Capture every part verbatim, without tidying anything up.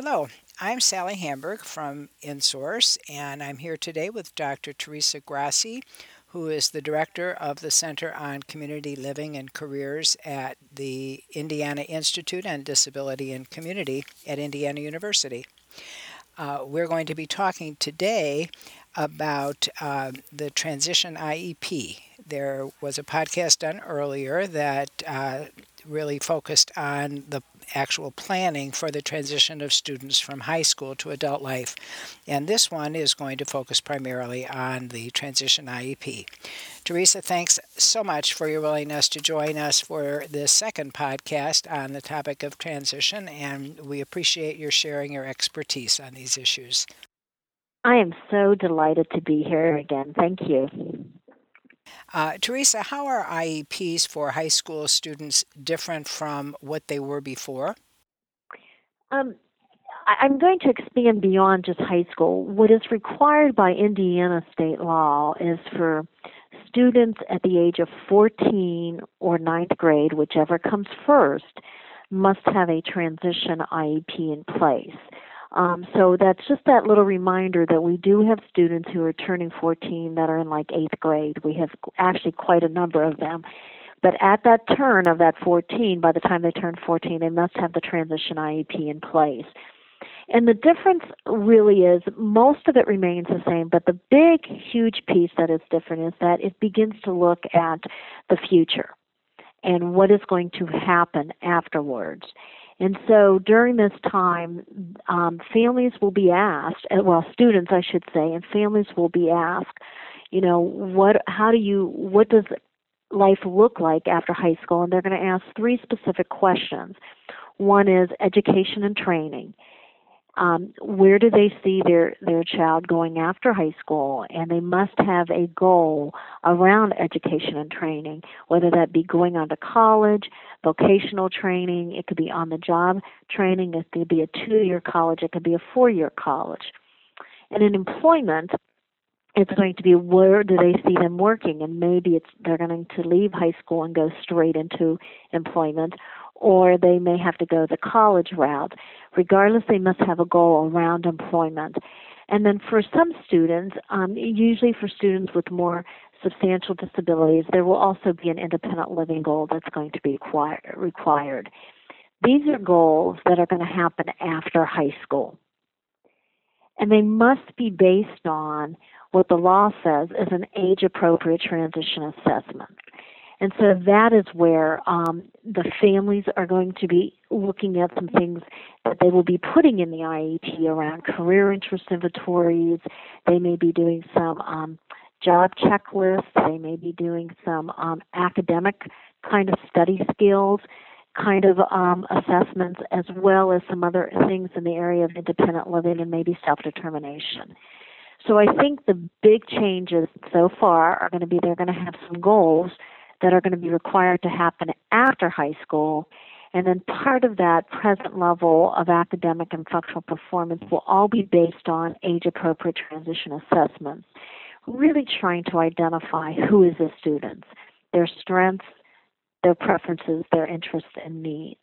Hello, I'm Sally Hamburg from InSource, and I'm here today with Doctor Teresa Grassi, who is the director of the Center on Community Living and Careers at the Indiana Institute on Disability and Community at Indiana University. Uh, we're going to be talking today about uh, the Transition I E P. There was a podcast done earlier that uh, really focused on the actual planning for the transition of students from high school to adult life. And this one is going to focus primarily on the Transition I E P. Teresa, thanks so much for your willingness to join us for this second podcast on the topic of transition, and we appreciate your sharing your expertise on these issues. I am so delighted to be here again. Thank you. Uh, Teresa, how are I E Ps for high school students different from what they were before? Um, I- I'm going to expand beyond just high school. What is required by Indiana state law is for students at the age of fourteen or ninth grade, whichever comes first, must have a transition I E P in place. Um, so that's just that little reminder that we do have students who are turning fourteen that are in like eighth grade. We have actually quite a number of them. But at that turn of that fourteen, by the time they turn fourteen, they must have the transition I E P in place. And the difference really is most of it remains the same, but the big, huge piece that is different is that it begins to look at the future and what is going to happen afterwards. And so during this time, um, families will be asked, uh, well, students, I should say, and families will be asked, you know, what, how do you, what does life look like after high school? And they're going to ask three specific questions. One is education and training. Um, where do they see their, their child going after high school? And they must have a goal around education and training, whether that be going on to college, vocational training, it could be on the job training, it could be a two-year college, it could be a four-year college. And in employment, it's going to be where do they see them working, and maybe it's they're going to leave high school and go straight into employment, or they may have to go the college route. Regardless, they must have a goal around employment. And then for some students, um, usually for students with more substantial disabilities, there will also be an independent living goal that's going to be required. These are goals that are going to happen after high school, and they must be based on what the law says is an age-appropriate transition assessment. And so that is where um, the families are going to be looking at some things that they will be putting in the I E P around career interest inventories. They may be doing some um, job checklists. They may be doing some um, academic kind of study skills kind of um, assessments, as well as some other things in the area of independent living and maybe self-determination. So I think the big changes so far are going to be they're going to have some goals that are going to be required to happen after high school. And then part of that present level of academic and functional performance will all be based on age-appropriate transition assessments, really trying to identify who is the students, their strengths, their preferences, their interests, and needs.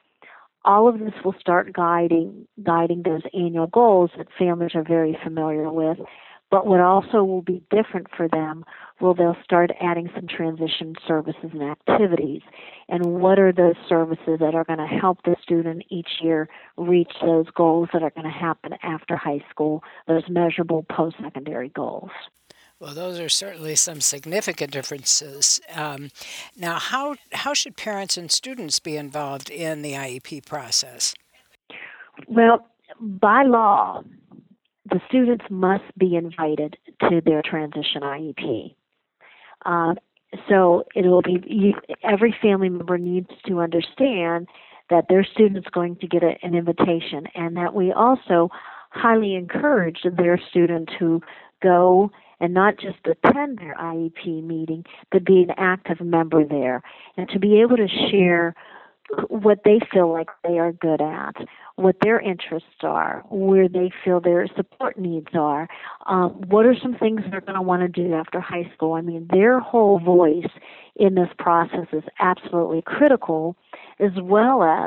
All of this will start guiding guiding those annual goals that families are very familiar with. But what also will be different for them will they'll start adding some transition services and activities. And what are those services that are going to help the student each year reach those goals that are going to happen after high school, those measurable post-secondary goals? Well, those are certainly some significant differences. Um, now, how how should parents and students be involved in the I E P process? Well, by law, the students must be invited to their transition I E P. Uh, so it will be you, every family member needs to understand that their student is going to get a, an invitation, and that we also highly encourage their students who go and not just attend their I E P meeting, but be an active member there, and to be able to share what they feel like they are good at, what their interests are, where they feel their support needs are, um, what are some things they're going to want to do after high school. I mean, their whole voice in this process is absolutely critical, as well as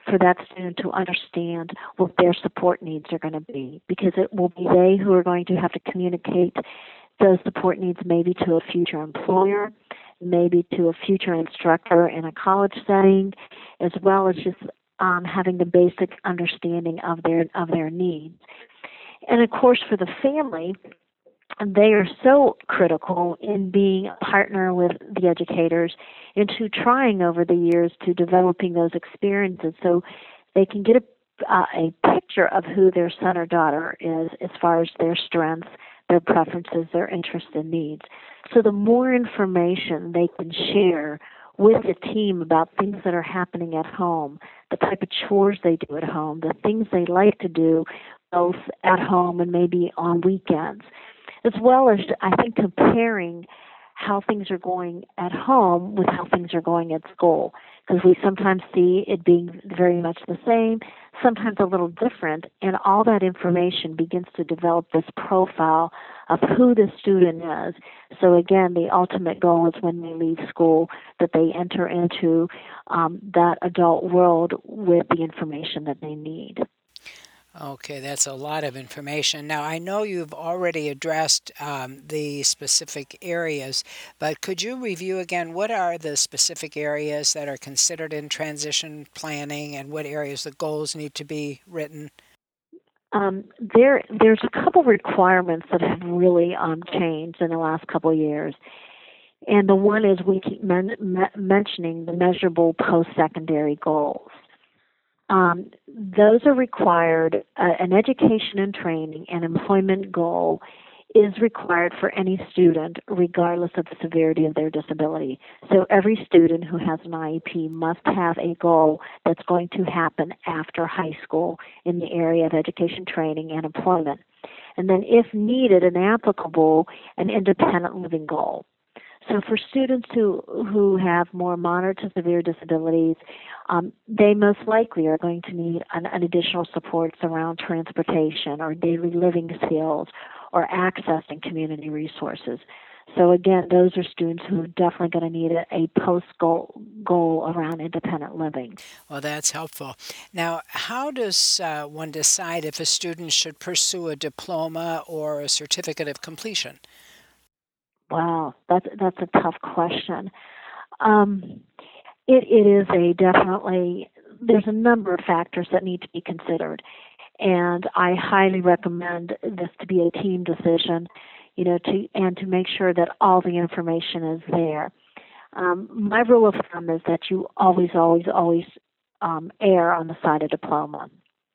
for that student to understand what their support needs are going to be, because it will be they who are going to have to communicate those support needs maybe to a future employer, maybe to a future instructor in a college setting, as well as just um, having the basic understanding of their of their needs. And of course, for the family, they are so critical in being a partner with the educators into trying over the years to developing those experiences so they can get a, uh, a picture of who their son or daughter is as far as their strengths, their preferences, their interests and needs. So the more information they can share with the team about things that are happening at home, the type of chores they do at home, the things they like to do both at home and maybe on weekends, as well as, I think, comparing how things are going at home with how things are going at school. Because we sometimes see it being very much the same, sometimes a little different, and all that information begins to develop this profile of who the student is. So again, the ultimate goal is when they leave school that they enter into um, that adult world with the information that they need. Okay, that's a lot of information. Now, I know you've already addressed um, the specific areas, but could you review again what are the specific areas that are considered in transition planning and what areas the goals need to be written? Um, there, there's a couple requirements that have really um, changed in the last couple of years, and the one is we keep men- me- mentioning the measurable post-secondary goals. Um, those are required. Uh, an education and training and employment goal is required for any student, regardless of the severity of their disability. So every student who has an I E P must have a goal that's going to happen after high school in the area of education, training, and employment. And then, if needed and applicable, an independent living goal. So for students who, who have more moderate to severe disabilities, um, they most likely are going to need an, an additional supports around transportation or daily living skills or accessing community resources. So again, those are students who are definitely going to need a, a post-goal goal around independent living. Well, that's helpful. Now, how does uh, one decide if a student should pursue a diploma or a certificate of completion? Wow, that's that's a tough question. Um, it it is a definitely there's a number of factors that need to be considered. And I highly recommend this to be a team decision, you know, to and to make sure that all the information is there. Um, my rule of thumb is that you always, always, always um, err on the side of diploma.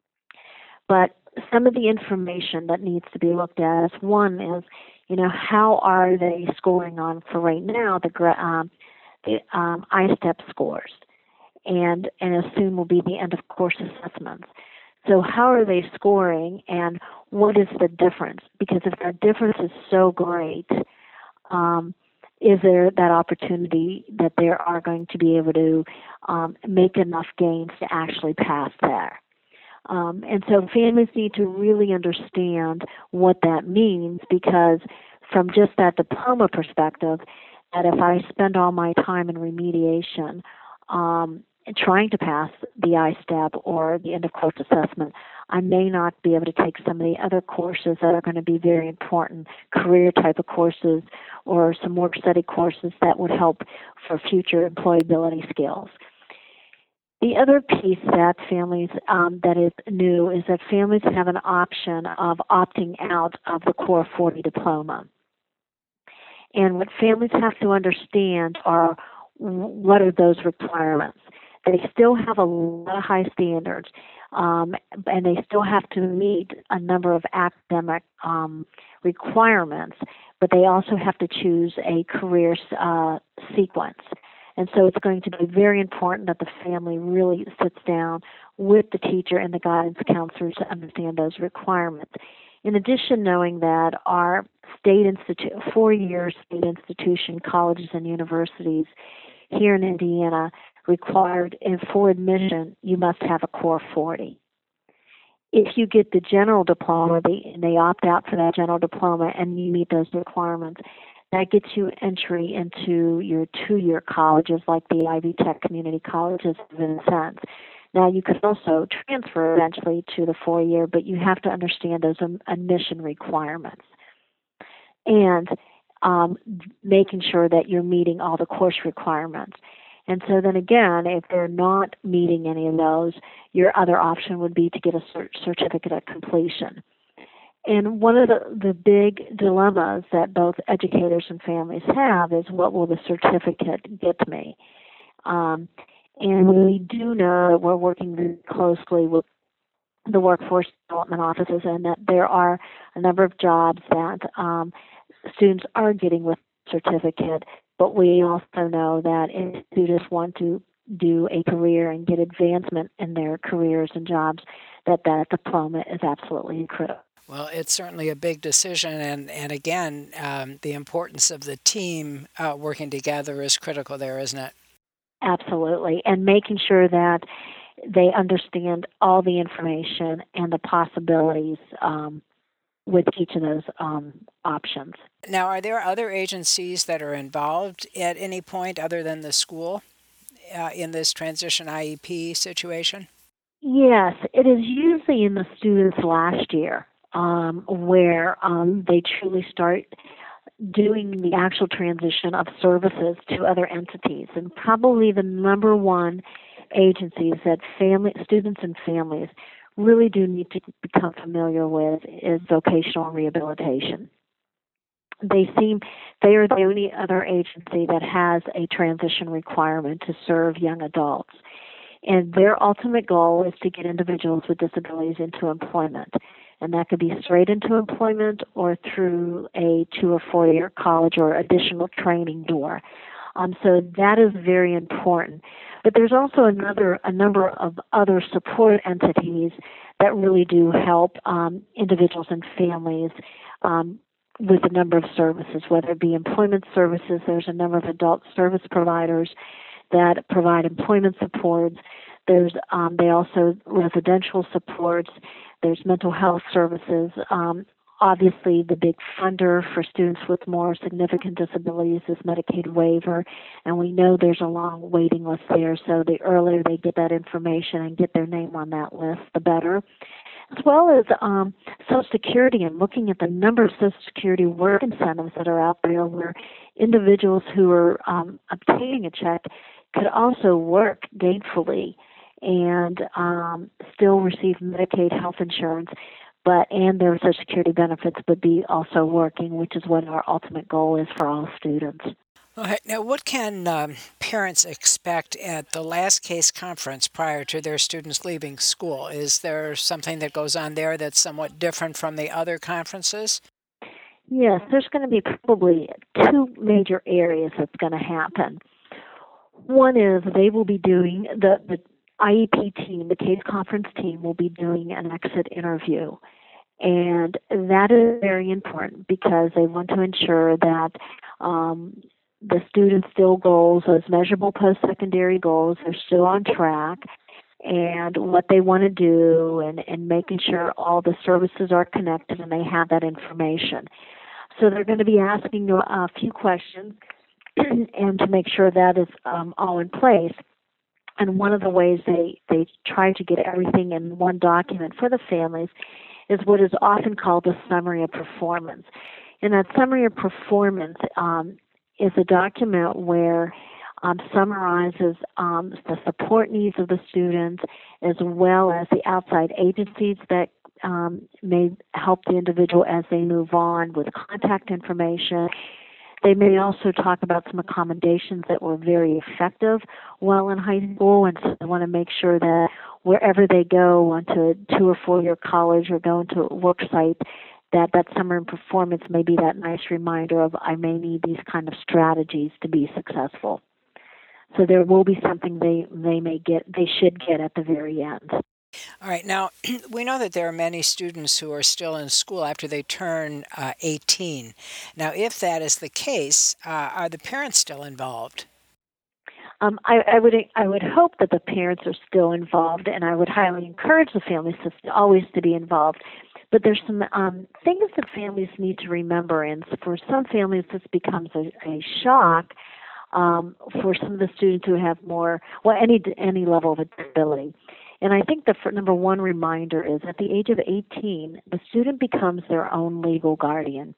But some of the information that needs to be looked at is one is, you know, how are they scoring on for right now the um, the um, I STEP scores, and and as soon will be the end of course assessments. So how are they scoring, and what is the difference? Because if that difference is so great, um, is there that opportunity that they are going to be able to um, make enough gains to actually pass there? Um, and so families need to really understand what that means, because from just that diploma perspective, that if I spend all my time in remediation um, trying to pass the I STEP or the end of course assessment, I may not be able to take some of the other courses that are going to be very important, career type of courses or some work study courses that would help for future employability skills. The other piece that families um, that is new is that families have an option of opting out of the Core forty diploma. And what families have to understand are what are those requirements. They still have a lot of high standards, um, and they still have to meet a number of academic um, requirements, but they also have to choose a career uh, sequence. And so it's going to be very important that the family really sits down with the teacher and the guidance counselor to understand those requirements. In addition, knowing that our state institute, four-year state institution colleges and universities here in Indiana required, and for admission, you must have a Core forty. If you get the general diploma, they, and they opt out for that general diploma, and you meet those requirements, that gets you entry into your two-year colleges like the Ivy Tech community colleges in a sense. Now, you could also transfer eventually to the four-year, but you have to understand those um, admission requirements. And um, making sure that you're meeting all the course requirements. And so then again, if they're not meeting any of those, your other option would be to get a cert- certificate of completion. And one of the, the big dilemmas that both educators and families have is, what will the certificate get me? Um, and we do know that we're working very closely with the workforce development offices, and that there are a number of jobs that um, students are getting with certificate, but we also know that if students want to do a career and get advancement in their careers and jobs, that that diploma is absolutely critical. Well, it's certainly a big decision, and, and again, um, the importance of the team uh, working together is critical there, isn't it? Absolutely, and making sure that they understand all the information and the possibilities um, with each of those um, options. Now, are there other agencies that are involved at any point other than the school uh, in this transition I E P situation? Yes, it is usually in the students last year um, where um, they truly start doing the actual transition of services to other entities. And probably the number one agencies that family, students and families really do need to become familiar with is vocational rehabilitation. They seem they are the only other agency that has a transition requirement to serve young adults. And their ultimate goal is to get individuals with disabilities into employment. And that could be straight into employment or through a two or four year college or additional training door. Um, so that is very important. But there's also another a number of other support entities that really do help um, individuals and families um, with a number of services, whether it be employment services. There's a number of adult service providers that provide employment supports. There's um, they also residential supports. There's mental health services. Um, obviously, the big funder for students with more significant disabilities is Medicaid waiver, and we know there's a long waiting list there. So the earlier they get that information and get their name on that list, the better. As well as um, Social Security, and looking at the number of Social Security work incentives that are out there, where individuals who are um, obtaining a check could also work gainfully and um, still receive Medicaid health insurance, but and their Social Security benefits, but be also working, which is what our ultimate goal is for all students. All right. Now, what can um, parents expect at the last case conference prior to their students leaving school? Is there something that goes on there that's somewhat different from the other conferences? Yes, there's going to be probably two major areas that's going to happen. One is they will be doing, the, the I E P team, the case conference team will be doing an exit interview. And that is very important because they want to ensure that um, the students' still goals, those measurable post-secondary goals, are still on track, and what they want to do, and, and making sure all the services are connected and they have that information. So they're going to be asking a few questions and to make sure that is um, all in place. And one of the ways they, they try to get everything in one document for the families is what is often called a summary of performance. And that summary of performance um, is a document where um, summarizes um, the support needs of the students, as well as the outside agencies that um, may help the individual as they move on with contact information. They may also talk about some accommodations that were very effective while in high school, and so they want to make sure that wherever they go onto a two or four year college or go into a work site, that that summer in performance may be that nice reminder of, I may need these kind of strategies to be successful. So there will be something they, they may get, they should get at the very end. All right. Now, we know that there are many students who are still in school after they turn uh, eighteen. Now, if that is the case, uh, are the parents still involved? Um, I, I would I would hope that the parents are still involved, and I would highly encourage the families to always to be involved. But there's some um, things that families need to remember, and for some families this becomes a, a shock. Um, for some of the students who have more, well, any any level of disability, And I think the fir- number one reminder is at the age of eighteen, the student becomes their own legal guardian.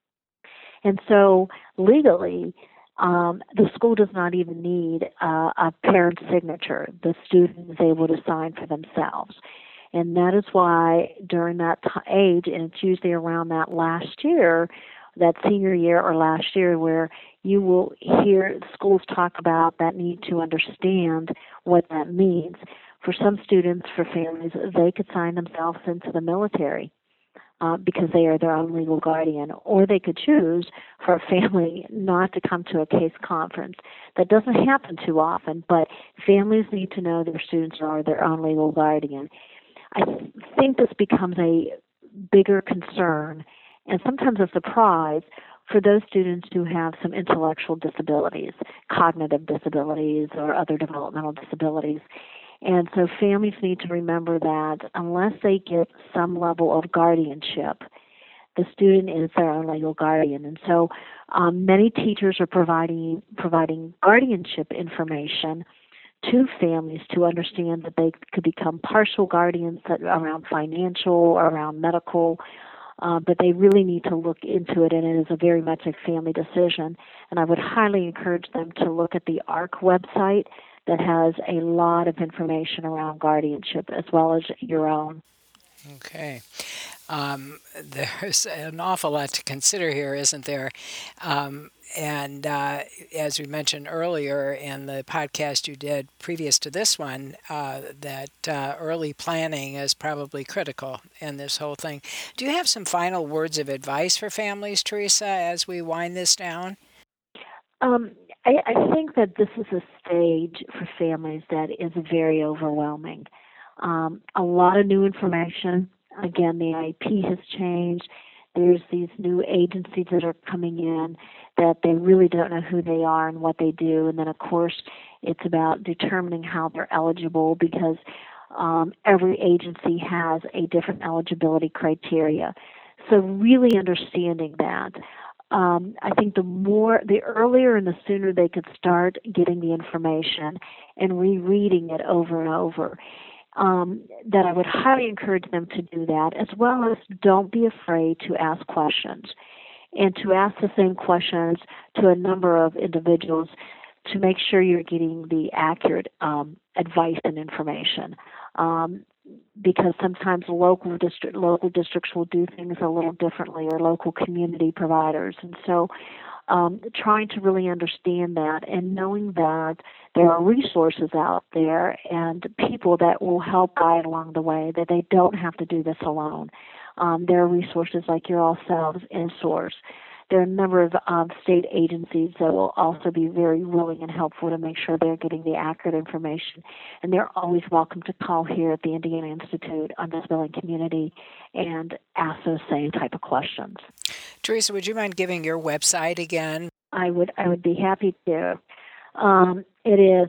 And so legally, um, the school does not even need uh, a parent's signature. The student is able to sign for themselves. And that is why during that t- age, and it's usually around that last year, that senior year or last year, where you will hear schools talk about that need to understand what that means. For some students, for families, they could sign themselves into the military uh, because they are their own legal guardian, or they could choose for a family not to come to a case conference. That doesn't happen too often, but families need to know their students are their own legal guardian. I th- think this becomes a bigger concern and sometimes a surprise for those students who have some intellectual disabilities, cognitive disabilities, or other developmental disabilities. And so families need to remember that unless they get some level of guardianship, the student is their own legal guardian. And so um, many teachers are providing providing guardianship information to families to understand that they could become partial guardians that, around financial, around medical, uh, but they really need to look into it, and it is a very much a family decision. And I would highly encourage them to look at the A R C website that has a lot of information around guardianship as well as your own. Okay. Um, there's an awful lot to consider here, isn't there? Um, and uh, as we mentioned earlier in the podcast you did previous to this one, uh, that uh, early planning is probably critical in this whole thing. Do you have some final words of advice for families, Teresa, as we wind this down? Um, I, I think that this is a stage for families that is very overwhelming. Um, a lot of new information. Again, the I P has changed. There's these new agencies that are coming in that they really don't know who they are and what they do. And then, of course, it's about determining how they're eligible because um, every agency has a different eligibility criteria. So really understanding that um, I think the more, the earlier and the sooner they could start getting the information and rereading it over and over, um, that I would highly encourage them to do that, as well as don't be afraid to ask questions and to ask the same questions to a number of individuals to make sure you're getting the accurate um, advice and information. Um, because sometimes local district local districts will do things a little differently, or local community providers, and so um, trying to really understand that and knowing that there are resources out there and people that will help guide along the way, that they don't have to do this alone. Um, there are resources like yourselves in Source. There are a number of um, state agencies that will also be very willing and helpful to make sure they're getting the accurate information. And they're always welcome to call here at the Indiana Institute on Disability Community and ask those same type of questions. Teresa, would you mind giving your website again? I would I would be happy to. Um, it is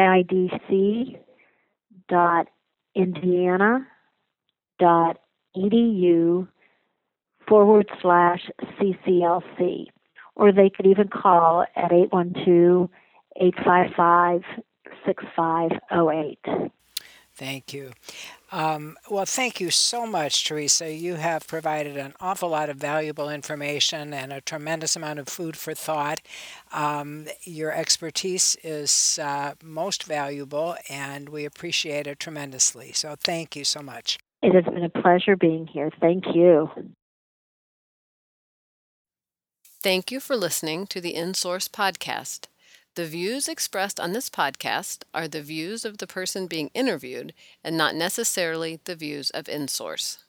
iidc dot indiana dot edu forward slash cclc, or they could even call at eight one two, eight five five, six five zero eight. Thank you. Um, well, thank you so much, Teresa. You have provided an awful lot of valuable information and a tremendous amount of food for thought. Um, your expertise is uh, most valuable, and we appreciate it tremendously. So, thank you so much. It has been a pleasure being here. Thank you. Thank you for listening to the InSource podcast. The views expressed on this podcast are the views of the person being interviewed and not necessarily the views of InSource.